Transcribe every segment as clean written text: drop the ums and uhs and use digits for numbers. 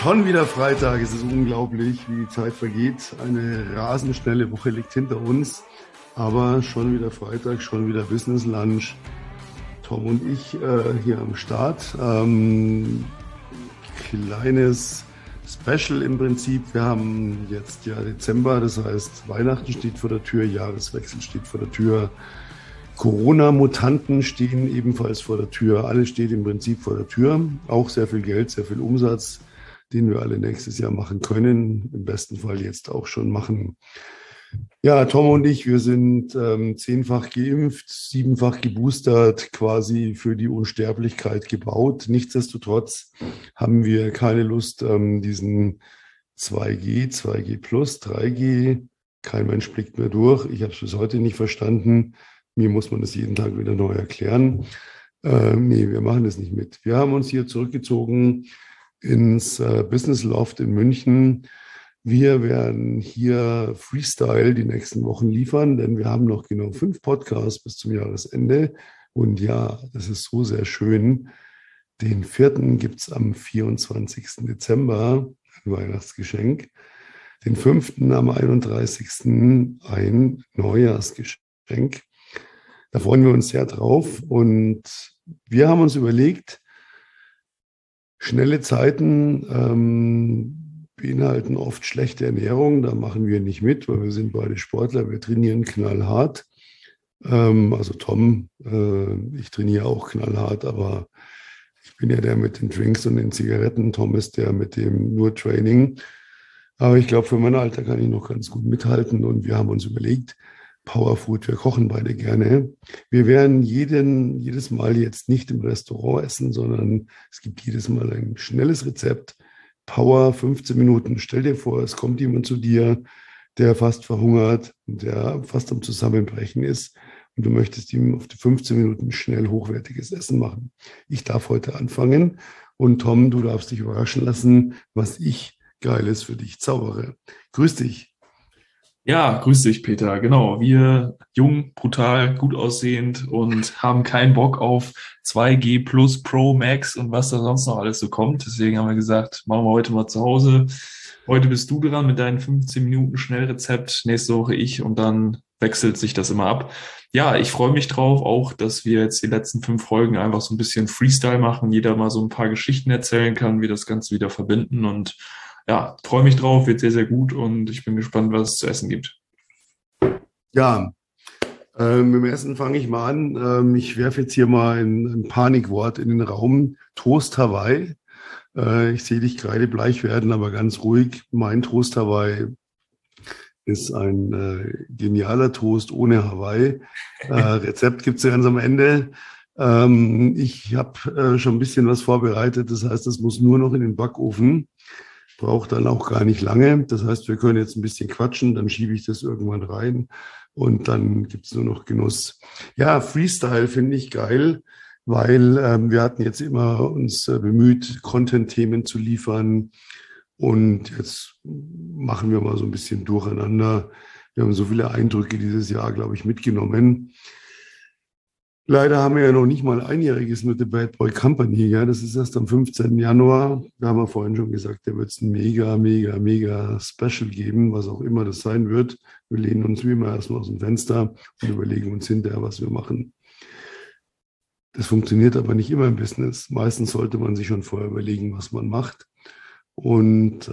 Schon wieder Freitag, es ist unglaublich, wie die Zeit vergeht. Eine rasend schnelle Woche liegt hinter uns, aber schon wieder Freitag, schon wieder Business Lunch. Tom und ich hier am Start. Kleines Special im Prinzip. Wir haben jetzt ja Dezember, das heißt Weihnachten steht vor der Tür, Jahreswechsel steht vor der Tür. Corona-Mutanten stehen ebenfalls vor der Tür. Alles steht im Prinzip vor der Tür. Auch sehr viel Geld, sehr viel Umsatz, den wir alle nächstes Jahr machen können. Im besten Fall jetzt auch schon machen. Ja, Tom und ich, wir sind 10-fach geimpft, 7-fach geboostert, quasi für die Unsterblichkeit gebaut. Nichtsdestotrotz haben wir keine Lust, diesen 2G, 2G plus, 3G, kein Mensch blickt mehr durch. Ich habe es bis heute nicht verstanden. Mir muss man das jeden Tag wieder neu erklären. Nee, wir machen das nicht mit. Wir haben uns hier zurückgezogen ins Business Loft in München. Wir werden hier Freestyle die nächsten Wochen liefern, denn wir haben noch genau 5 Podcasts bis zum Jahresende. Und ja, das ist so sehr schön. Den 4. gibt es am 24. Dezember, ein Weihnachtsgeschenk. Den 5. am 31. ein Neujahrsgeschenk. Da freuen wir uns sehr drauf. Und wir haben uns überlegt, schnelle Zeiten beinhalten oft schlechte Ernährung. Da machen wir nicht mit, weil wir sind beide Sportler. Wir trainieren knallhart. Also Tom, ich trainiere auch knallhart, aber ich bin ja der mit den Drinks und den Zigaretten. Tom ist der mit dem nur Training. Aber ich glaube, für mein Alter kann ich noch ganz gut mithalten. Und wir haben uns überlegt, Powerfood, wir kochen beide gerne. Wir werden jedes Mal jetzt nicht im Restaurant essen, sondern es gibt jedes Mal ein schnelles Rezept. Power, 15 Minuten. Stell dir vor, es kommt jemand zu dir, der fast verhungert, der fast am Zusammenbrechen ist und du möchtest ihm auf die 15 Minuten schnell hochwertiges Essen machen. Ich darf heute anfangen und Tom, du darfst dich überraschen lassen, was ich Geiles für dich zaubere. Grüß dich. Ja, grüß dich, Peter. Genau, wir jung, brutal, gut aussehend und haben keinen Bock auf 2G plus Pro Max und was da sonst noch alles so kommt. Deswegen haben wir gesagt, machen wir heute mal zu Hause. Heute bist du dran mit deinen 15 Minuten Schnellrezept, nächste Woche ich und dann wechselt sich das immer ab. Ja, ich freue mich drauf, auch, dass wir jetzt die letzten 5 Folgen einfach so ein bisschen Freestyle machen, jeder mal so ein paar Geschichten erzählen kann, wir das Ganze wieder verbinden und ja, freue mich drauf, wird sehr, sehr gut und ich bin gespannt, was es zu essen gibt. Ja, mit dem Essen fange ich mal an. Ich werfe jetzt hier mal ein Panikwort in den Raum. Toast Hawaii. Ich sehe dich kreidebleich werden, aber ganz ruhig. Mein Toast Hawaii ist ein genialer Toast ohne Hawaii. Rezept gibt es ja ganz am Ende. Ich habe schon ein bisschen was vorbereitet. Das heißt, das muss nur noch in den Backofen. Braucht dann auch gar nicht lange. Das heißt, wir können jetzt ein bisschen quatschen, dann schiebe ich das irgendwann rein und dann gibt es nur noch Genuss. Ja, Freestyle finde ich geil, weil wir hatten jetzt immer uns bemüht, Content-Themen zu liefern und jetzt machen wir mal so ein bisschen durcheinander. Wir haben so viele Eindrücke dieses Jahr, glaube ich, mitgenommen. Leider haben wir ja noch nicht mal einjähriges mit The Bad Boy Company. Ja? Das ist erst am 15. Januar. Da haben wir vorhin schon gesagt, da wird es ein mega, mega, mega Special geben, was auch immer das sein wird. Wir lehnen uns wie immer erstmal aus dem Fenster und überlegen uns hinterher, was wir machen. Das funktioniert aber nicht immer im Business. Meistens sollte man sich schon vorher überlegen, was man macht. Und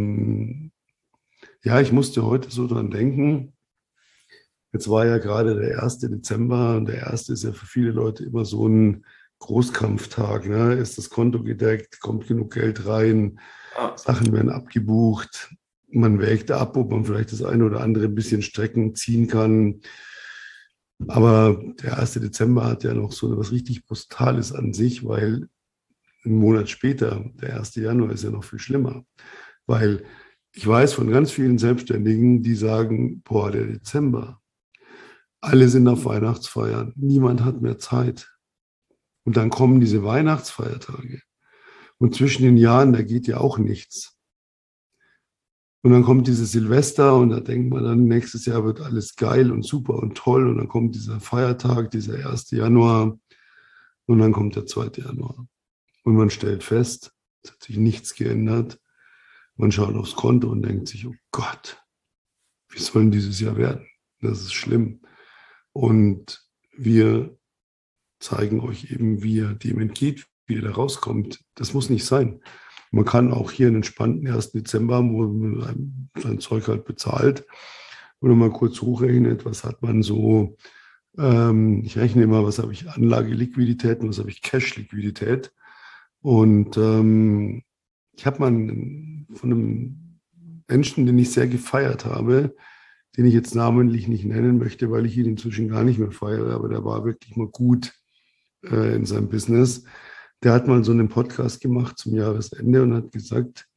ja, ich musste heute so dran denken. Jetzt war ja gerade der 1. Dezember und der 1. ist ja für viele Leute immer so ein Großkampftag. Ne? Ist das Konto gedeckt, kommt genug Geld rein, Sachen werden abgebucht, man wägt ab, ob man vielleicht das eine oder andere ein bisschen Strecken ziehen kann. Aber der 1. Dezember hat ja noch so etwas richtig Brutales an sich, weil einen Monat später, der 1. Januar, ist ja noch viel schlimmer. Weil ich weiß von ganz vielen Selbstständigen, die sagen, boah, der Dezember, alle sind auf Weihnachtsfeiern. Niemand hat mehr Zeit. Und dann kommen diese Weihnachtsfeiertage. Und zwischen den Jahren, da geht ja auch nichts. Und dann kommt dieses Silvester und da denkt man dann, nächstes Jahr wird alles geil und super und toll. Und dann kommt dieser Feiertag, dieser 1. Januar. Und dann kommt der 2. Januar. Und man stellt fest, es hat sich nichts geändert. Man schaut aufs Konto und denkt sich, oh Gott, wie soll denn dieses Jahr werden? Das ist schlimm. Und wir zeigen euch eben, wie ihr dem entgeht, wie ihr da rauskommt. Das muss nicht sein. Man kann auch hier einen entspannten 1. Dezember haben, wo man sein Zeug halt bezahlt oder mal kurz hochrechnet, was hat man so. Ich rechne immer, was habe ich Anlageliquidität und was habe ich Cash-Liquidität. Und ich habe mal von einem Menschen, den ich sehr gefeiert habe, den ich jetzt namentlich nicht nennen möchte, weil ich ihn inzwischen gar nicht mehr feiere, aber der war wirklich mal gut in seinem Business. Der hat mal so einen Podcast gemacht zum Jahresende und hat gesagt,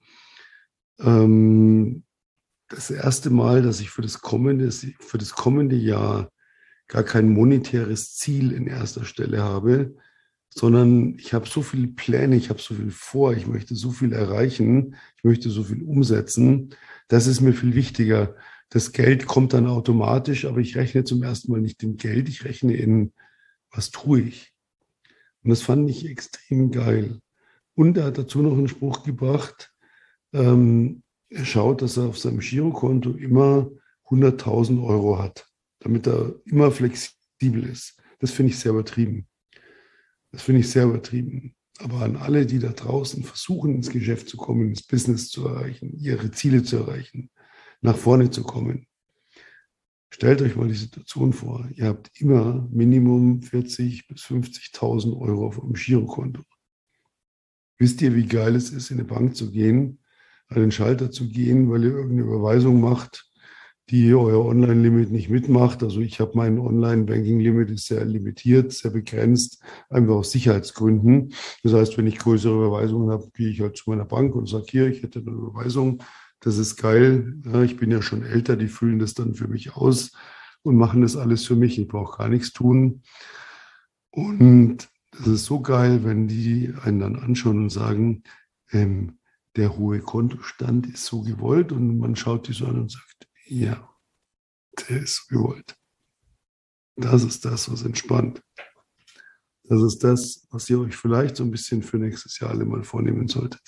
ähm, das erste Mal, dass ich für das kommende Jahr gar kein monetäres Ziel in erster Stelle habe, sondern ich habe so viele Pläne, ich habe so viel vor, ich möchte so viel erreichen, ich möchte so viel umsetzen. Das ist mir viel wichtiger. Das Geld kommt dann automatisch, aber ich rechne zum ersten Mal nicht in Geld, ich rechne in, was tue ich? Und das fand ich extrem geil. Und er hat dazu noch einen Spruch gebracht, er schaut, dass er auf seinem Girokonto immer 100.000 Euro hat, damit er immer flexibel ist. Das finde ich sehr übertrieben. Das finde ich sehr übertrieben. Aber an alle, die da draußen versuchen, ins Geschäft zu kommen, ins Business zu erreichen, ihre Ziele zu erreichen, nach vorne zu kommen, stellt euch mal die Situation vor. Ihr habt immer Minimum 40.000 bis 50.000 Euro auf eurem Girokonto. Wisst ihr, wie geil es ist, in eine Bank zu gehen, an den Schalter zu gehen, weil ihr irgendeine Überweisung macht, die euer Online-Limit nicht mitmacht. Also ich habe mein Online-Banking-Limit ist sehr limitiert, sehr begrenzt, einfach aus Sicherheitsgründen. Das heißt, wenn ich größere Überweisungen habe, gehe ich halt zu meiner Bank und sage, hier, ich hätte eine Überweisung, das ist geil. Ja, ich bin ja schon älter, die füllen das dann für mich aus und machen das alles für mich. Ich brauche gar nichts tun. Und das ist so geil, wenn die einen dann anschauen und sagen, der hohe Kontostand ist so gewollt und man schaut die so an und sagt, ja, der ist so gewollt. Das ist das, was entspannt. Das ist das, was ihr euch vielleicht so ein bisschen für nächstes Jahr alle mal vornehmen solltet.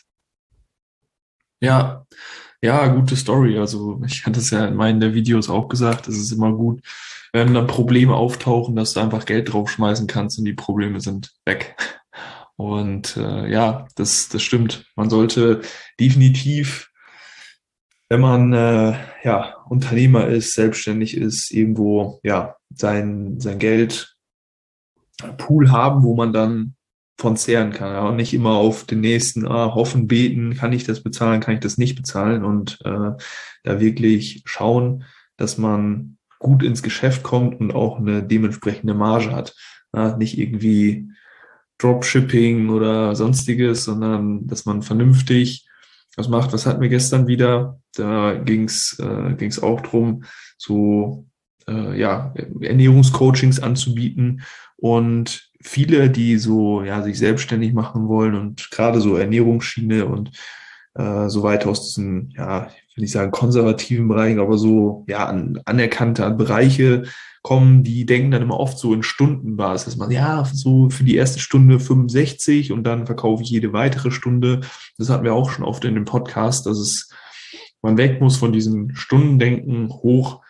Ja, ja, gute Story. Also ich hatte es ja in meinen der Videos auch gesagt, es ist immer gut, wenn dann Probleme auftauchen, dass du einfach Geld draufschmeißen kannst und die Probleme sind weg. Und ja, das stimmt. Man sollte definitiv, wenn man ja Unternehmer ist, selbstständig ist, irgendwo ja sein Geld Pool haben, wo man dann von zehren kann. Ja, und nicht immer auf den nächsten hoffen, beten, kann ich das bezahlen, kann ich das nicht bezahlen und da wirklich schauen, dass man gut ins Geschäft kommt und auch eine dementsprechende Marge hat. Ja, nicht irgendwie Dropshipping oder sonstiges, sondern dass man vernünftig was macht. Was hatten wir gestern wieder? Da ging's auch drum, so ja, Ernährungscoachings anzubieten. Und viele, die so ja sich selbstständig machen wollen und gerade so Ernährungsschiene und so weiter aus diesen, ja, ich will nicht sagen konservativen Bereichen, aber so ja anerkannte Bereiche kommen, die denken dann immer oft so in Stundenbasis, dass man ja so für die erste Stunde 65 und dann verkaufe ich jede weitere Stunde. Das hatten wir auch schon oft in dem Podcast, dass man weg muss von diesem Stundendenken hoch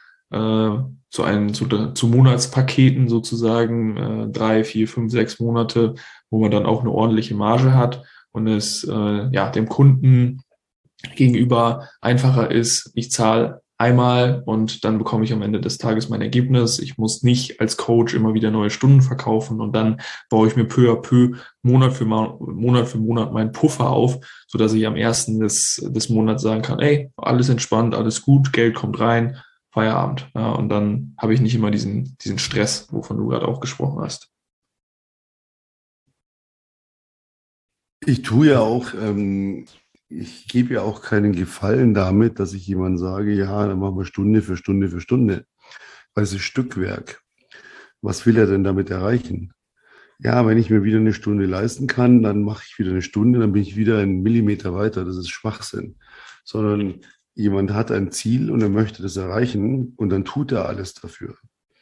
zu Monatspaketen sozusagen, 3, 4, 5, 6 Monate, wo man dann auch eine ordentliche Marge hat und es ja dem Kunden gegenüber einfacher ist. Ich zahle einmal und dann bekomme ich am Ende des Tages mein Ergebnis. Ich muss nicht als Coach immer wieder neue Stunden verkaufen und dann baue ich mir peu à peu Monat für Monat meinen Puffer auf, sodass ich am ersten des Monats sagen kann, ey, alles entspannt, alles gut, Geld kommt rein, Feierabend. Ja, und dann habe ich nicht immer diesen Stress, wovon du gerade auch gesprochen hast. Ich tue ja auch, ich gebe ja auch keinen Gefallen damit, dass ich jemandem sage, ja, dann machen wir Stunde für Stunde für Stunde. Weil es ist Stückwerk. Was will er denn damit erreichen? Ja, wenn ich mir wieder eine Stunde leisten kann, dann mache ich wieder eine Stunde, dann bin ich wieder einen Millimeter weiter. Das ist Schwachsinn. Sondern jemand hat ein Ziel und er möchte das erreichen und dann tut er alles dafür.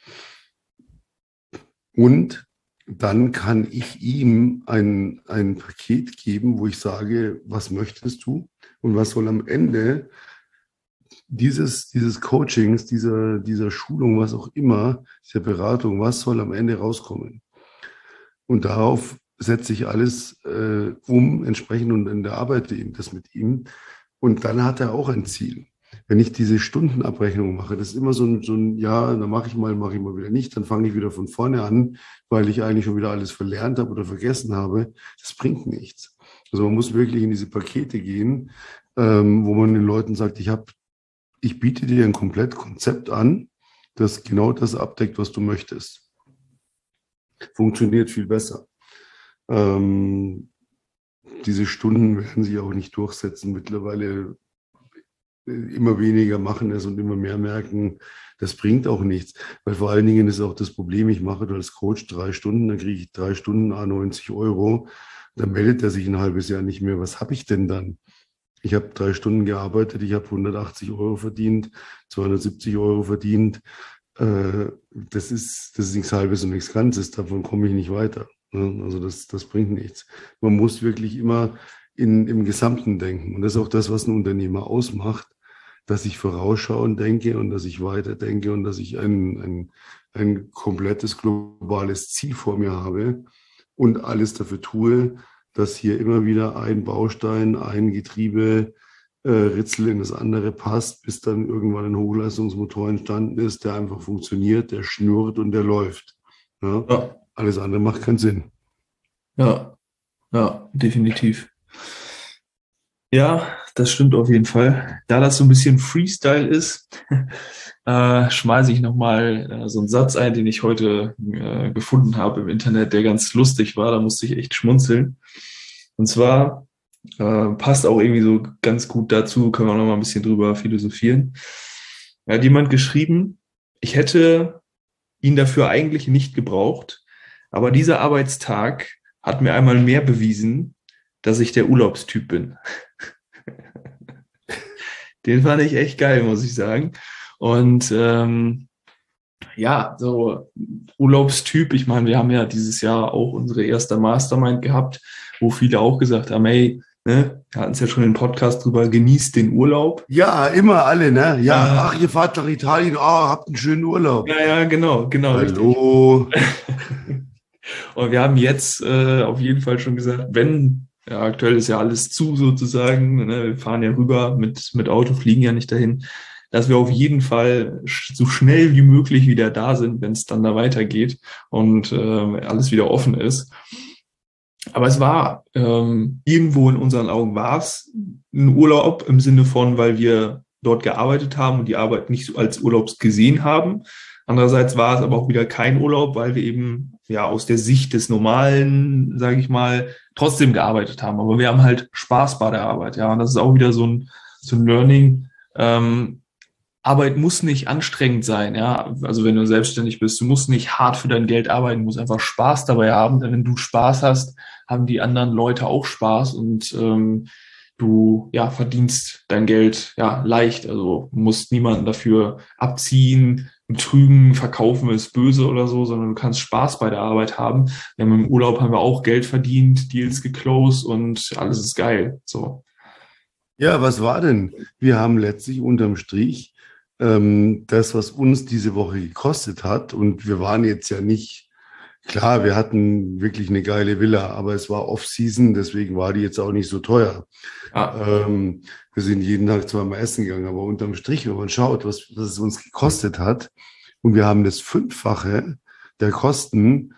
Und dann kann ich ihm ein Paket geben, wo ich sage, was möchtest du? Und was soll am Ende dieses Coachings, dieser Schulung, was auch immer, dieser Beratung, was soll am Ende rauskommen? Und darauf setze ich alles entsprechend und erarbeite ihm das mit ihm. Und dann hat er auch ein Ziel. Wenn ich diese Stundenabrechnung mache, das ist immer ja, dann mache ich mal wieder nicht, dann fange ich wieder von vorne an, weil ich eigentlich schon wieder alles verlernt habe oder vergessen habe. Das bringt nichts. Also man muss wirklich in diese Pakete gehen, wo man den Leuten sagt, ich biete dir ein Komplettkonzept an, das genau das abdeckt, was du möchtest. Funktioniert viel besser. Diese Stunden werden sich auch nicht durchsetzen. Mittlerweile immer weniger machen es und immer mehr merken, das bringt auch nichts. Weil vor allen Dingen ist auch das Problem, ich mache als Coach 3 Stunden, dann kriege ich 3 Stunden à 90 €. Dann meldet er sich ein halbes Jahr nicht mehr. Was habe ich denn dann? Ich habe 3 Stunden gearbeitet, ich habe 180 € verdient, 270 € verdient. Das ist nichts Halbes und nichts Ganzes, davon komme ich nicht weiter. Also das bringt nichts. Man muss wirklich immer im Gesamten denken. Und das ist auch das, was ein Unternehmer ausmacht, dass ich vorausschauend denke und dass ich weiterdenke und dass ich ein komplettes globales Ziel vor mir habe und alles dafür tue, dass hier immer wieder ein Baustein, ein Getriebe, Ritzel in das andere passt, bis dann irgendwann ein Hochleistungsmotor entstanden ist, der einfach funktioniert, der schnurrt und der läuft. Ja? Ja, Alles andere macht keinen Sinn. ja, ja, definitiv. Ja, das stimmt auf jeden Fall. Da das so ein bisschen Freestyle ist, schmeiße ich nochmal so einen Satz ein, den ich heute gefunden habe im Internet, der ganz lustig war. Da musste ich echt schmunzeln. Und zwar passt auch irgendwie so ganz gut dazu, können wir noch mal ein bisschen drüber philosophieren. Da hat jemand geschrieben, ich hätte ihn dafür eigentlich nicht gebraucht, aber dieser Arbeitstag hat mir einmal mehr bewiesen, dass ich der Urlaubstyp bin. Den fand ich echt geil, muss ich sagen. Und ja, so Urlaubstyp, ich meine, wir haben ja dieses Jahr auch unsere erste Mastermind gehabt, wo viele auch gesagt haben, hey, ne, wir hatten es ja schon im Podcast drüber, genießt den Urlaub. Ja, immer alle, ne? Ja, ach, ihr fahrt nach Italien, habt einen schönen Urlaub. Ja, genau, Hallo. richtig. Und wir haben jetzt auf jeden Fall schon gesagt, wenn, ja, aktuell ist ja alles zu sozusagen, ne, wir fahren ja rüber mit Auto, fliegen ja nicht dahin, dass wir auf jeden Fall so schnell wie möglich wieder da sind, wenn es dann da weitergeht und alles wieder offen ist. Aber es war irgendwo in unseren Augen war es ein Urlaub im Sinne von, weil wir dort gearbeitet haben und die Arbeit nicht so als Urlaubs gesehen haben. Andererseits war es aber auch wieder kein Urlaub, weil wir eben ja aus der Sicht des Normalen, sage ich mal, trotzdem gearbeitet haben. Aber wir haben halt Spaß bei der Arbeit, ja. Und das ist auch wieder so ein Learning. Arbeit muss nicht anstrengend sein, ja. Also wenn du selbstständig bist, du musst nicht hart für dein Geld arbeiten, du musst einfach Spaß dabei haben. Denn wenn du Spaß hast, haben die anderen Leute auch Spaß und du ja verdienst dein Geld ja leicht. Also musst niemanden dafür abziehen, betrügen, verkaufen ist böse oder so, sondern du kannst Spaß bei der Arbeit haben. Im Urlaub haben wir auch Geld verdient, Deals geclosed und alles ist geil. So. Ja, was war denn? Wir haben letztlich unterm Strich das, was uns diese Woche gekostet hat, und wir waren jetzt ja nicht, klar, wir hatten wirklich eine geile Villa, aber es war Off-Season, deswegen war die jetzt auch nicht so teuer. Ja. Wir sind jeden Tag zweimal essen gegangen, aber unterm Strich, wenn man schaut, was es uns gekostet hat, und wir haben das Fünffache der Kosten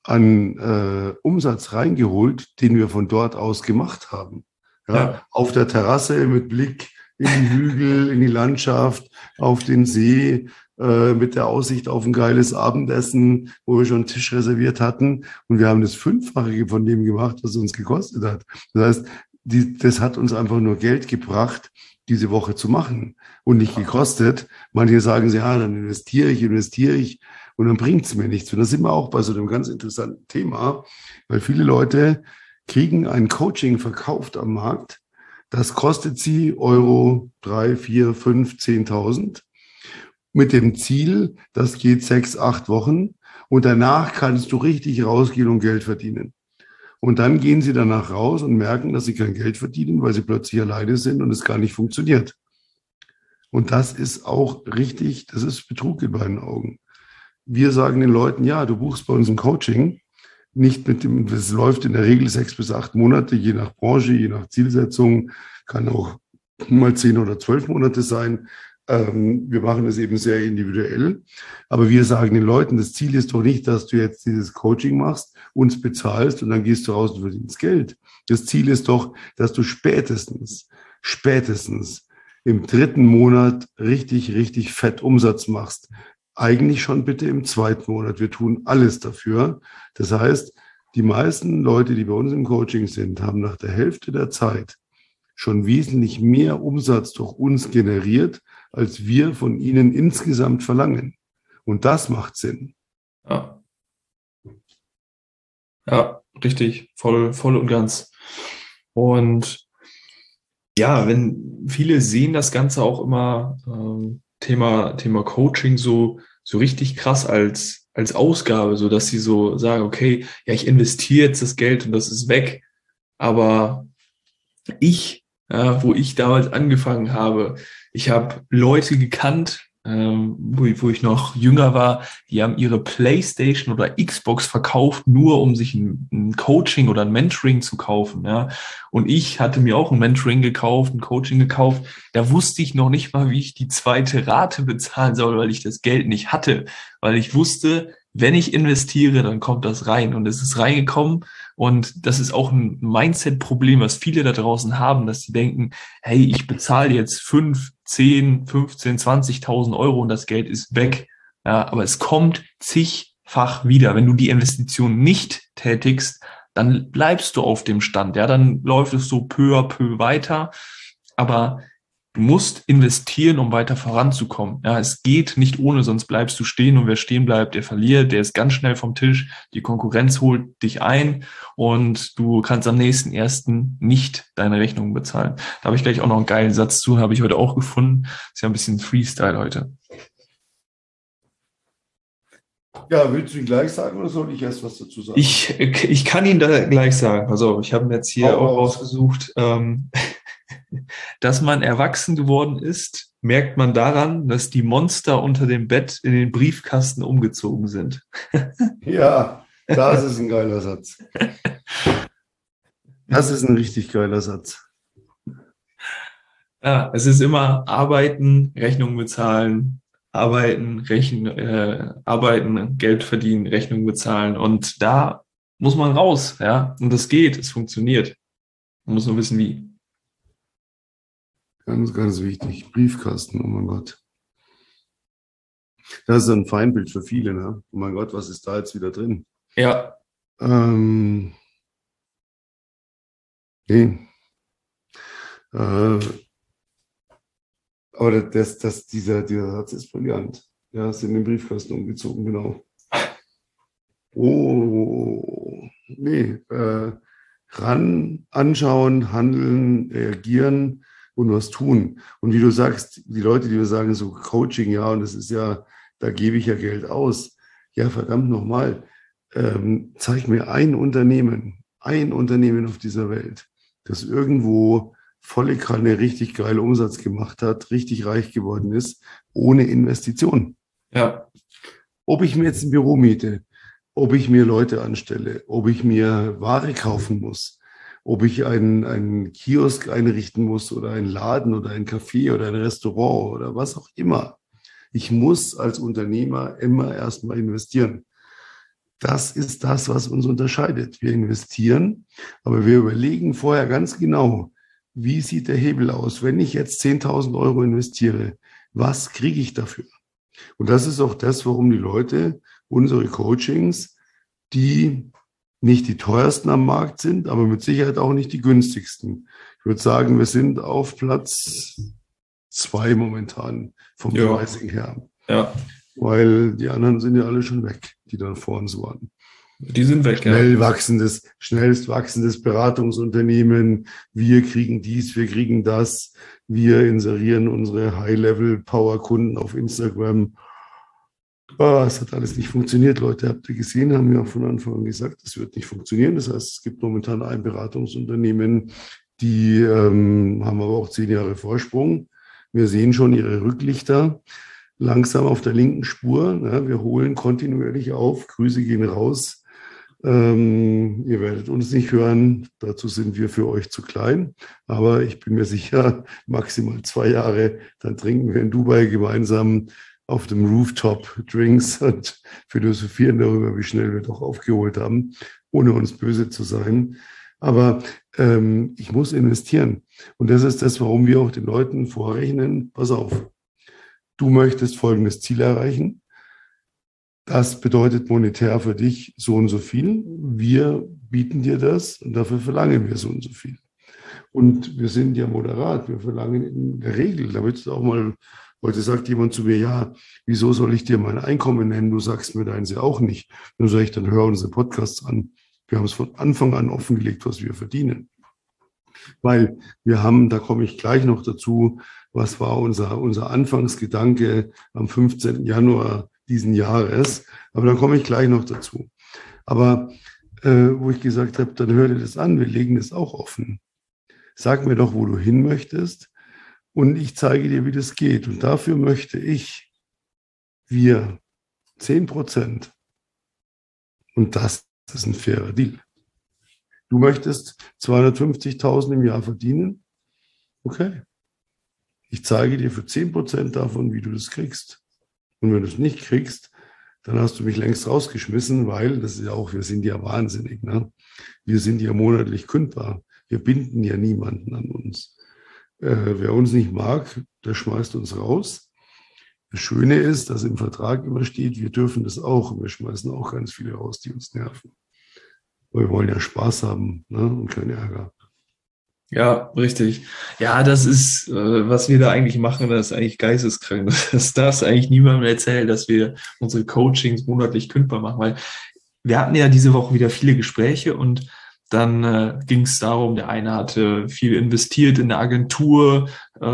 an Umsatz reingeholt, den wir von dort aus gemacht haben. Ja, auf der Terrasse mit Blick in die Hügel, in die Landschaft, auf den See, mit der Aussicht auf ein geiles Abendessen, wo wir schon einen Tisch reserviert hatten. Und wir haben das Fünffache von dem gemacht, was es uns gekostet hat. Das heißt, das hat uns einfach nur Geld gebracht, diese Woche zu machen und nicht gekostet. Manche sagen, ja, dann investiere ich und dann bringt es mir nichts. Und da sind wir auch bei so einem ganz interessanten Thema, weil viele Leute kriegen ein Coaching verkauft am Markt. Das kostet sie Euro 3, 4, 5, 10.000 mit dem Ziel, das geht 6, 8 Wochen und danach kannst du richtig rausgehen und Geld verdienen. Und dann gehen sie danach raus und merken, dass sie kein Geld verdienen, weil sie plötzlich alleine sind und es gar nicht funktioniert. Und das ist auch richtig, das ist Betrug in meinen Augen. Wir sagen den Leuten, ja, du buchst bei uns ein Coaching, nicht mit dem, das läuft in der Regel 6 bis 8 Monate, je nach Branche, je nach Zielsetzung, kann auch mal 10 oder 12 Monate sein. Wir machen das eben sehr individuell. Aber wir sagen den Leuten, das Ziel ist doch nicht, dass du jetzt dieses Coaching machst, uns bezahlst und dann gehst du raus und verdienst Geld. Das Ziel ist doch, dass du spätestens im 3. Monat richtig, richtig fett Umsatz machst. Eigentlich schon bitte im 2. Monat. Wir tun alles dafür. Das heißt, die meisten Leute, die bei uns im Coaching sind, haben nach der Hälfte der Zeit schon wesentlich mehr Umsatz durch uns generiert, als wir von ihnen insgesamt verlangen. Und das macht Sinn. Ja, ja, richtig, voll und ganz. Und ja, wenn viele sehen das Ganze auch immer Thema Coaching so richtig krass als Ausgabe, so dass sie so sagen, okay, ja, ich investiere jetzt das Geld und das ist weg. Aber wo ich damals angefangen habe, ich habe Leute gekannt, wo ich noch jünger war, die haben ihre PlayStation oder Xbox verkauft, nur um sich ein Coaching oder ein Mentoring zu kaufen. Ja. Und ich hatte mir auch ein Mentoring gekauft, ein Coaching gekauft. Da wusste ich noch nicht mal, wie ich die zweite Rate bezahlen soll, weil ich das Geld nicht hatte. Weil ich wusste, wenn ich investiere, dann kommt das rein. Und es ist reingekommen. Und das ist auch ein Mindset-Problem, was viele da draußen haben, dass sie denken, hey, ich bezahle jetzt 5, 10, 15, 20.000 Euro und das Geld ist weg. Ja, aber es kommt zigfach wieder. Wenn du die Investition nicht tätigst, dann bleibst du auf dem Stand. Ja, dann läuft es so peu à peu weiter. Aber du musst investieren, um weiter voranzukommen. Ja, es geht nicht ohne, sonst bleibst du stehen und wer stehen bleibt, der verliert, der ist ganz schnell vom Tisch. Die Konkurrenz holt dich ein und du kannst am nächsten ersten nicht deine Rechnungen bezahlen. Da habe ich gleich auch noch einen geilen Satz zu, habe ich heute auch gefunden. Ist ja ein bisschen Freestyle heute. Ja, willst du ihn gleich sagen oder soll ich erst was dazu sagen? Ich kann ihn da gleich sagen. Pass auf, ich habe ihn jetzt hier auch rausgesucht. Dass man erwachsen geworden ist, merkt man daran, dass die Monster unter dem Bett in den Briefkasten umgezogen sind. Ja, das ist ein geiler Satz. Das ist ein richtig geiler Satz. Ja, es ist immer arbeiten, Rechnungen bezahlen, arbeiten, Geld verdienen, Rechnungen bezahlen. Und da muss man raus, ja. Und das geht, es funktioniert. Man muss nur wissen, wie. Ganz, ganz wichtig. Briefkasten, oh mein Gott. Das ist ein Feindbild für viele, ne? Oh mein Gott, was ist da jetzt wieder drin? Ja. Nee. Aber dieser Satz ist brillant. Ja, ist in den Briefkasten umgezogen, genau. Oh, nee. Ran, anschauen, handeln, reagieren und was tun. Und wie du sagst, die Leute, die mir sagen, so Coaching, ja, und das ist ja, da gebe ich ja Geld aus. Ja, verdammt nochmal, zeig mir ein Unternehmen auf dieser Welt, das irgendwo volle Kanne richtig geil Umsatz gemacht hat, richtig reich geworden ist, ohne Investition. Ja. Ob ich mir jetzt ein Büro miete, ob ich mir Leute anstelle, ob ich mir Ware kaufen muss, ob ich einen Kiosk einrichten muss oder einen Laden oder ein Café oder ein Restaurant oder was auch immer. Ich muss als Unternehmer immer erstmal investieren. Das ist das, was uns unterscheidet. Wir investieren, aber wir überlegen vorher ganz genau, wie sieht der Hebel aus? Wenn ich jetzt 10.000 Euro investiere, was kriege ich dafür? Und das ist auch das, warum die Leute unsere Coachings, die nicht die teuersten am Markt sind, aber mit Sicherheit auch nicht die günstigsten. Ich würde sagen, wir sind auf Platz 2 momentan vom Pricing her. Ja. Weil die anderen sind ja alle schon weg, die dann vor uns waren. Die sind weg, schnellst wachsendes Beratungsunternehmen. Wir kriegen dies, wir kriegen das. Wir inserieren unsere High-Level-Power-Kunden auf Instagram. Es hat alles nicht funktioniert, Leute. Habt ihr gesehen, haben wir auch von Anfang an gesagt, das wird nicht funktionieren. Das heißt, es gibt momentan ein Beratungsunternehmen, die haben aber auch 10 Jahre Vorsprung. Wir sehen schon ihre Rücklichter langsam auf der linken Spur. Ja, wir holen kontinuierlich auf. Grüße gehen raus. Ihr werdet uns nicht hören. Dazu sind wir für euch zu klein. Aber ich bin mir sicher, maximal 2 Jahre, dann trinken wir in Dubai gemeinsam auf dem Rooftop Drinks und philosophieren darüber, wie schnell wir doch aufgeholt haben, ohne uns böse zu sein. Aber ich muss investieren. Und das ist das, warum wir auch den Leuten vorrechnen, pass auf, du möchtest folgendes Ziel erreichen. Das bedeutet monetär für dich so und so viel. Wir bieten dir das und dafür verlangen wir so und so viel. Und wir sind ja moderat. Wir verlangen in der Regel, damit es auch mal, heute sagt jemand zu mir, ja, wieso soll ich dir mein Einkommen nennen? Du sagst mir deins ja auch nicht. Dann sage ich, dann hör unsere Podcasts an. Wir haben es von Anfang an offengelegt, was wir verdienen. Weil wir haben, da komme ich gleich noch dazu, was war unser Anfangsgedanke am 15. Januar diesen Jahres. Aber da komme ich gleich noch dazu. Aber wo ich gesagt habe, dann hör dir das an, wir legen das auch offen. Sag mir doch, wo du hin möchtest und ich zeige dir, wie das geht. Und dafür möchte wir 10%. Und das ist ein fairer Deal. Du möchtest 250.000 im Jahr verdienen? Okay. Ich zeige dir für 10% davon, wie du das kriegst. Und wenn du es nicht kriegst, dann hast du mich längst rausgeschmissen, weil, das ist ja auch, wir sind ja wahnsinnig, ne? Wir sind ja monatlich kündbar. Wir binden ja niemanden an uns. Wer uns nicht mag, der schmeißt uns raus. Das Schöne ist, dass im Vertrag immer steht, wir dürfen das auch. Und wir schmeißen auch ganz viele raus, die uns nerven. Weil wir wollen ja Spaß haben, ne? Und keinen Ärger. Ja, richtig. Ja, das ist, was wir da eigentlich machen, das ist eigentlich geisteskrank. Das darfst du eigentlich niemandem erzählen, dass wir unsere Coachings monatlich kündbar machen, weil wir hatten ja diese Woche wieder viele Gespräche und dann ging es darum, der eine hatte viel investiert in der Agentur,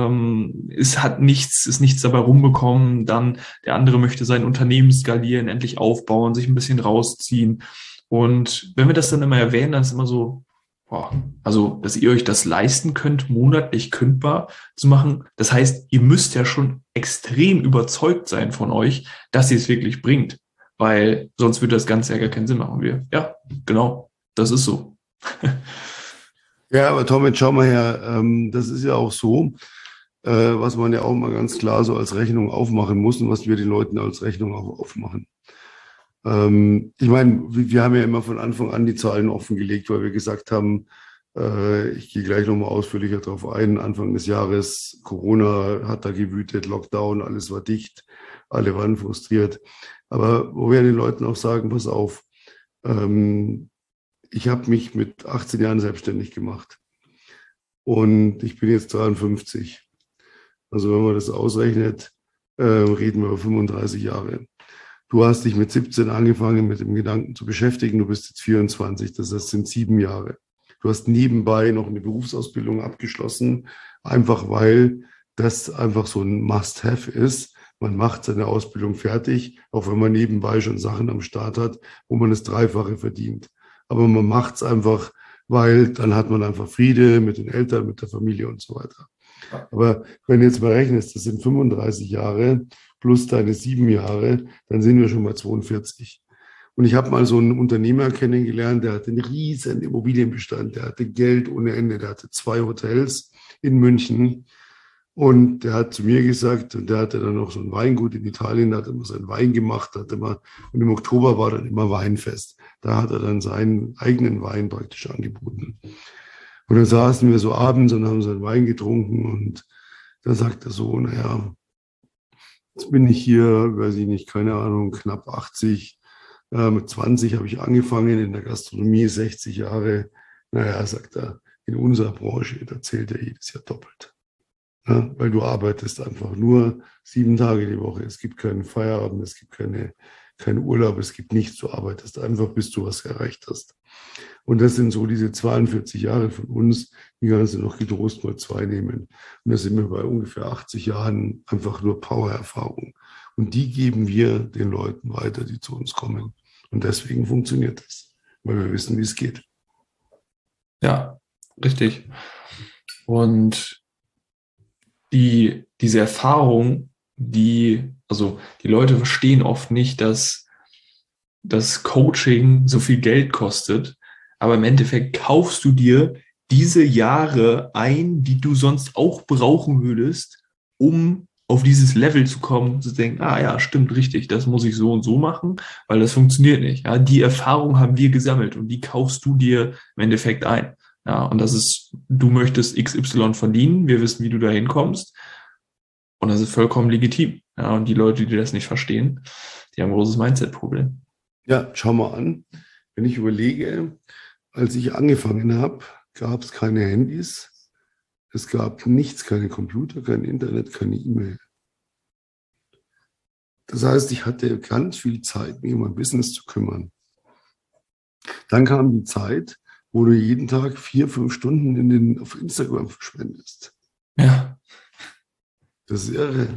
ist nichts dabei rumbekommen, dann der andere möchte sein Unternehmen skalieren, endlich aufbauen, sich ein bisschen rausziehen. Und wenn wir das dann immer erwähnen, dann ist immer so, boah, also, dass ihr euch das leisten könnt, monatlich kündbar zu machen. Das heißt, ihr müsst ja schon extrem überzeugt sein von euch, dass ihr es wirklich bringt, weil sonst würde das Ganze ja gar keinen Sinn machen. Ja, genau, das ist so. Ja, aber Tom, jetzt schau mal her, das ist ja auch so, was man ja auch mal ganz klar so als Rechnung aufmachen muss und was wir den Leuten als Rechnung auch aufmachen. Ich meine, wir haben ja immer von Anfang an die Zahlen offengelegt, weil wir gesagt haben, ich gehe gleich nochmal ausführlicher darauf ein, Anfang des Jahres, Corona hat da gewütet, Lockdown, alles war dicht, alle waren frustriert. Aber wo wir den Leuten auch sagen, pass auf, ich habe mich mit 18 Jahren selbstständig gemacht und ich bin jetzt 53. Also wenn man das ausrechnet, reden wir über 35 Jahre. Du hast dich mit 17 angefangen, mit dem Gedanken zu beschäftigen. Du bist jetzt 24, das heißt, sind 7 Jahre. Du hast nebenbei noch eine Berufsausbildung abgeschlossen, einfach weil das einfach so ein Must-Have ist. Man macht seine Ausbildung fertig, auch wenn man nebenbei schon Sachen am Start hat, wo man das Dreifache verdient. Aber man macht es einfach, weil dann hat man einfach Friede mit den Eltern, mit der Familie und so weiter. Aber wenn du jetzt mal rechnest, das sind 35 Jahre plus deine 7 Jahre, dann sind wir schon mal 42. Und ich habe mal so einen Unternehmer kennengelernt, der hatte einen riesen Immobilienbestand, der hatte Geld ohne Ende, der hatte 2 Hotels in München. Und der hat zu mir gesagt, und der hatte dann noch so ein Weingut in Italien, da hat immer seinen Wein gemacht, und im Oktober war dann immer Weinfest. Da hat er dann seinen eigenen Wein praktisch angeboten. Und dann saßen wir so abends und haben seinen Wein getrunken und da sagt er so, naja, jetzt bin ich hier, weiß ich nicht, keine Ahnung, knapp 80. Mit 20 habe ich angefangen in der Gastronomie, 60 Jahre. Naja, sagt er, in unserer Branche, da zählt er jedes Jahr doppelt. Ja, weil du arbeitest einfach nur 7 Tage die Woche. Es gibt keinen Feierabend, es gibt keinen Urlaub, es gibt nichts. Du arbeitest einfach, bis du was erreicht hast. Und das sind so diese 42 Jahre von uns, die kannst du noch getrost mal 2 nehmen. Und da sind wir bei ungefähr 80 Jahren einfach nur Power-Erfahrung. Und die geben wir den Leuten weiter, die zu uns kommen. Und deswegen funktioniert das, weil wir wissen, wie es geht. Ja, richtig. Und diese Erfahrung, also die Leute verstehen oft nicht, dass das Coaching so viel Geld kostet, aber im Endeffekt kaufst du dir diese Jahre ein, die du sonst auch brauchen würdest, um auf dieses Level zu kommen, zu denken, ah ja, stimmt, richtig, das muss ich so und so machen, weil das funktioniert nicht. Ja, die Erfahrung haben wir gesammelt und die kaufst du dir im Endeffekt ein. Ja, und das ist, du möchtest XY verdienen, wir wissen, wie du da hinkommst. Und das ist vollkommen legitim. Ja, und die Leute, die das nicht verstehen, die haben ein großes Mindset-Problem. Ja, schau mal an. Wenn ich überlege, als ich angefangen habe, gab es keine Handys. Es gab nichts, keine Computer, kein Internet, keine E-Mail. Das heißt, ich hatte ganz viel Zeit, mich um mein Business zu kümmern. Dann kam die Zeit, wo du jeden Tag 4, 5 Stunden auf Instagram verschwendest. Ja. Das ist irre.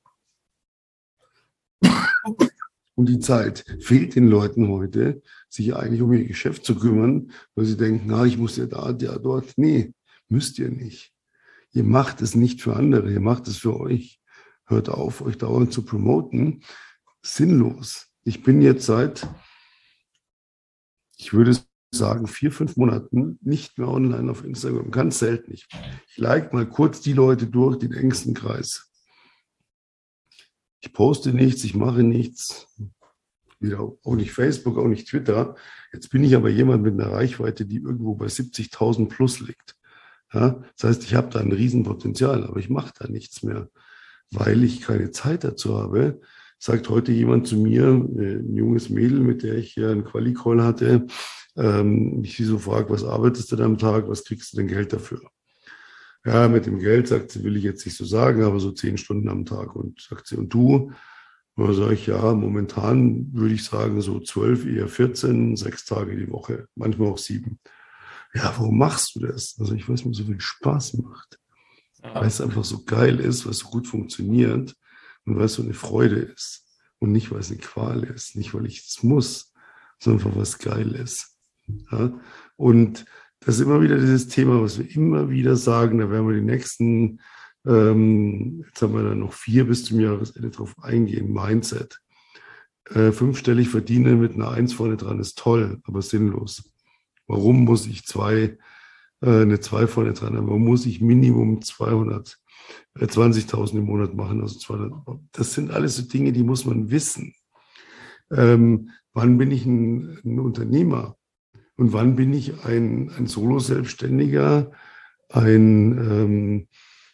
Und die Zeit fehlt den Leuten heute, sich eigentlich um ihr Geschäft zu kümmern, weil sie denken, na, ich muss ja da, ja dort. Nee, müsst ihr nicht. Ihr macht es nicht für andere, ihr macht es für euch. Hört auf, euch dauernd zu promoten. Sinnlos. Ich bin jetzt seit, ich würde sagen, 4, 5 Monaten nicht mehr online auf Instagram. Ganz selten. Ich like mal kurz die Leute durch, den engsten Kreis. Ich poste nichts, ich mache nichts. Wieder auch nicht Facebook, auch nicht Twitter. Jetzt bin ich aber jemand mit einer Reichweite, die irgendwo bei 70.000 plus liegt. Ja, das heißt, ich habe da ein Riesenpotenzial, aber ich mache da nichts mehr, weil ich keine Zeit dazu habe. Sagt heute jemand zu mir, ein junges Mädel, mit der ich hier einen Quali-Call hatte, ich sie so frage, was arbeitest du denn am Tag, was kriegst du denn Geld dafür? Ja, mit dem Geld, sagt sie, will ich jetzt nicht so sagen, aber so 10 Stunden am Tag. Und sagt sie, und du? Und dann sage ich, ja, momentan würde ich sagen so 12, eher 14, 6 Tage die Woche, manchmal auch 7. Ja, warum machst du das? Also ich weiß, mir so viel Spaß macht, weil es einfach so geil ist, weil es so gut funktioniert und weil es so eine Freude ist und nicht, weil es eine Qual ist, nicht, weil ich es muss, sondern einfach, was geil ist. Ja? Und das ist immer wieder dieses Thema, was wir immer wieder sagen, da werden wir die nächsten, jetzt haben wir dann noch 4 bis zum Jahresende drauf eingehen, Mindset. 5-stellig verdienen mit einer 1 vorne dran ist toll, aber sinnlos. Warum muss ich eine 2 vorne dran haben? Warum muss ich Minimum 20.000 im Monat machen? Also 200. Das sind alles so Dinge, die muss man wissen. Wann bin ich ein Unternehmer? Und wann bin ich ein Solo-Selbstständiger, ein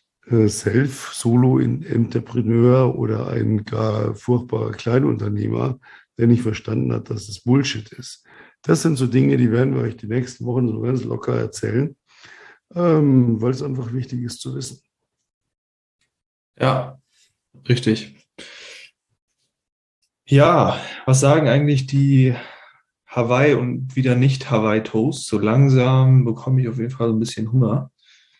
Self-Solo-Entrepreneur oder ein gar furchtbarer Kleinunternehmer, der nicht verstanden hat, dass es Bullshit ist? Das sind so Dinge, die werden wir euch die nächsten Wochen so ganz locker erzählen, weil es einfach wichtig ist zu wissen. Ja, richtig. Ja, was sagen eigentlich die Hawaii und wieder nicht Hawaii Toast? So langsam bekomme ich auf jeden Fall so ein bisschen Hunger.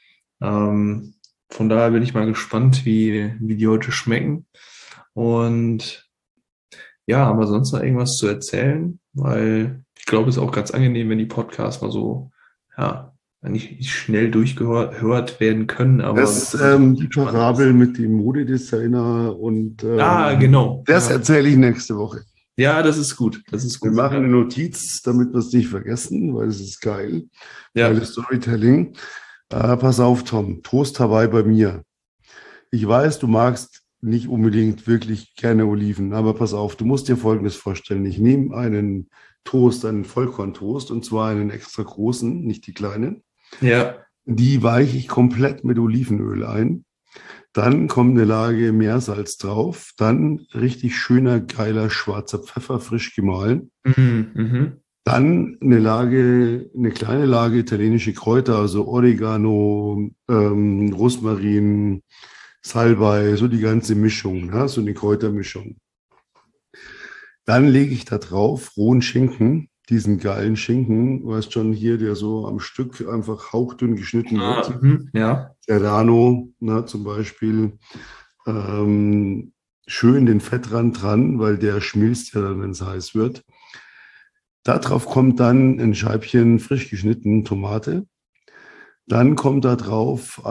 Von daher bin ich mal gespannt, wie die heute schmecken. Und ja, haben wir sonst noch irgendwas zu erzählen? Weil ich glaube, es ist auch ganz angenehm, wenn die Podcasts mal so, ja, nicht schnell durchgehört werden können, aber Das die Parabel mit dem Modedesigner und genau. das erzähle ich nächste Woche. Ja, das ist gut. Das ist Wir gut. machen eine Notiz, damit wir es nicht vergessen, weil es ist geil. Ja. Geiles Storytelling. Pass auf, Tom. Toast Hawaii bei mir. Ich weiß, du magst nicht unbedingt wirklich gerne Oliven, aber pass auf, du musst dir Folgendes vorstellen. Ich nehme einen Toast, einen Vollkorntoast, und zwar einen extra großen, nicht die kleinen. Ja. Die weiche ich komplett mit Olivenöl ein. Dann kommt eine Lage Meersalz drauf. Dann richtig schöner, geiler schwarzer Pfeffer, frisch gemahlen. Mhm. Dann eine kleine Lage italienische Kräuter, also Oregano, Rosmarin, Salbei, so die ganze Mischung, ja, so eine Kräutermischung. Dann lege ich da drauf rohen Schinken, diesen geilen Schinken, du weißt schon hier, der so am Stück einfach hauchdünn geschnitten wird. Ja. Serrano, zum Beispiel. schön den Fettrand dran, weil der schmilzt ja dann, wenn es heiß wird. Darauf kommt dann ein Scheibchen frisch geschnittene Tomate. Dann kommt da drauf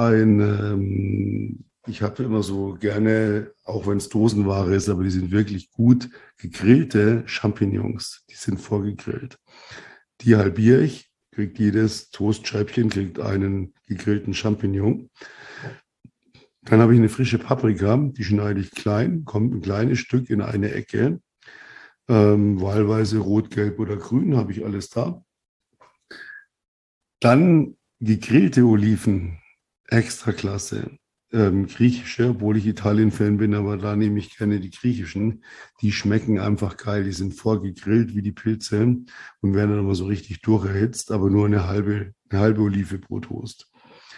ich habe immer so gerne, auch wenn es Dosenware ist, aber die sind wirklich gut, gegrillte Champignons. Die sind vorgegrillt. Die halbiere ich, kriegt jedes Toastscheibchen, kriegt einen gegrillten Champignon. Dann habe ich eine frische Paprika, die schneide ich klein, kommt ein kleines Stück in eine Ecke. Wahlweise rot, gelb oder grün, habe ich alles da. Dann gegrillte Oliven, extra klasse. Griechische, obwohl ich Italien-Fan bin, aber da nehme ich gerne die griechischen. Die schmecken einfach geil. Die sind vorgegrillt wie die Pilze und werden dann immer so richtig durcherhitzt, aber nur eine halbe Olive pro Toast.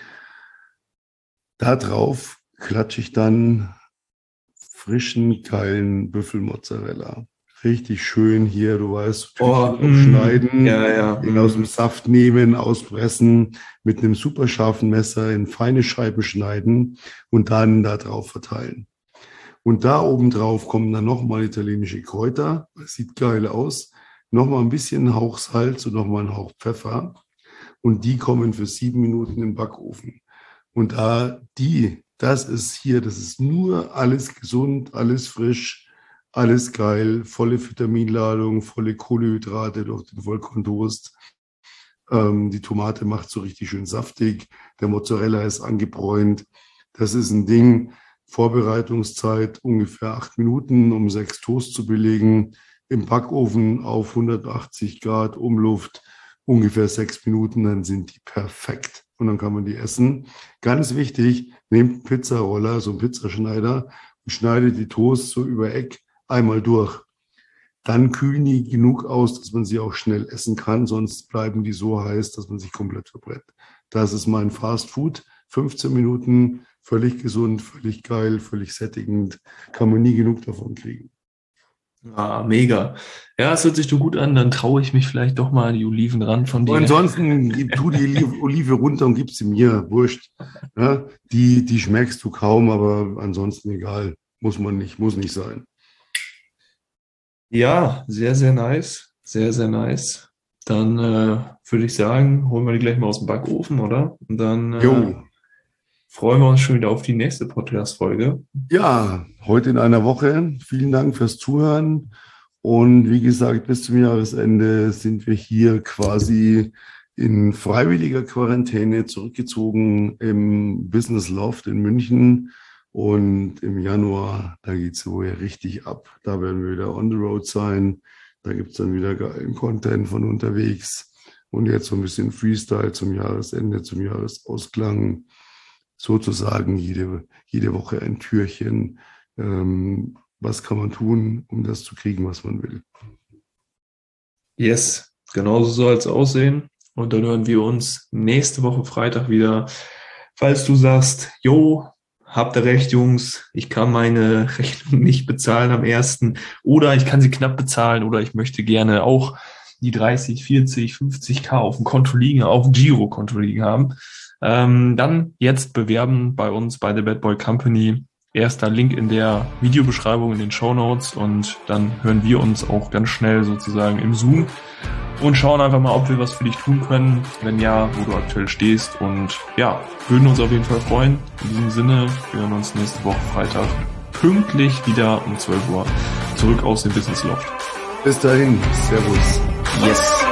Da drauf klatsche ich dann frischen, geilen Büffelmozzarella. Richtig schön hier, du weißt, aufschneiden, den aus dem Saft nehmen, auspressen, mit einem super scharfen Messer in feine Scheiben schneiden und dann da drauf verteilen. Und da oben drauf kommen dann nochmal italienische Kräuter, das sieht geil aus, nochmal ein bisschen Hauch Salz und nochmal ein Hauch Pfeffer und die kommen für 7 Minuten im Backofen. Und das ist nur alles gesund, alles frisch, alles geil, volle Vitaminladung, volle Kohlenhydrate durch den Vollkorntoast. Die Tomate macht so richtig schön saftig. Der Mozzarella ist angebräunt. Das ist ein Ding, Vorbereitungszeit ungefähr 8 Minuten, um 6 Toast zu belegen. Im Backofen auf 180 Grad Umluft ungefähr 6 Minuten, dann sind die perfekt. Und dann kann man die essen. Ganz wichtig, nehmt einen Pizzaroller, so einen Pizzaschneider und schneidet die Toast so über Eck einmal durch. Dann kühlen die genug aus, dass man sie auch schnell essen kann, sonst bleiben die so heiß, dass man sich komplett verbrennt. Das ist mein Fast Food. 15 Minuten, völlig gesund, völlig geil, völlig sättigend. Kann man nie genug davon kriegen. Ah, mega. Ja, es hört sich so gut an, dann traue ich mich vielleicht doch mal an die Oliven ran von dir. Und ansonsten tu die Olive runter und gib sie mir, wurscht. Ja, die schmeckst du kaum, aber ansonsten egal. Muss nicht sein. Ja, sehr, sehr nice. Sehr, sehr nice. Dann würde ich sagen, holen wir die gleich mal aus dem Backofen, oder? Und dann freuen wir uns schon wieder auf die nächste Podcast-Folge. Ja, heute in einer Woche. Vielen Dank fürs Zuhören. Und wie gesagt, bis zum Jahresende sind wir hier quasi in freiwilliger Quarantäne zurückgezogen im Business Loft in München. Und im Januar, da geht es wohl richtig ab. Da werden wir wieder on the road sein. Da gibt es dann wieder geilen Content von unterwegs. Und jetzt so ein bisschen Freestyle zum Jahresende, zum Jahresausklang. Sozusagen jede Woche ein Türchen. Was kann man tun, um das zu kriegen, was man will? Yes, genauso soll es aussehen. Und dann hören wir uns nächste Woche Freitag wieder. Falls du sagst, jo, habt ihr recht, Jungs, ich kann meine Rechnung nicht bezahlen am 1. oder ich kann sie knapp bezahlen oder ich möchte gerne auch die 30, 40, 50k auf dem Konto liegen, auf dem Girokonto liegen haben. Dann jetzt bewerben bei uns bei The Bad Boy Company. Erster Link in der Videobeschreibung in den Shownotes und dann hören wir uns auch ganz schnell sozusagen im Zoom und schauen einfach mal, ob wir was für dich tun können. Wenn ja, wo du aktuell stehst und ja, würden uns auf jeden Fall freuen. In diesem Sinne, wir hören uns nächste Woche Freitag pünktlich wieder um 12 Uhr zurück aus dem Business Loft. Bis dahin, Servus. Yes.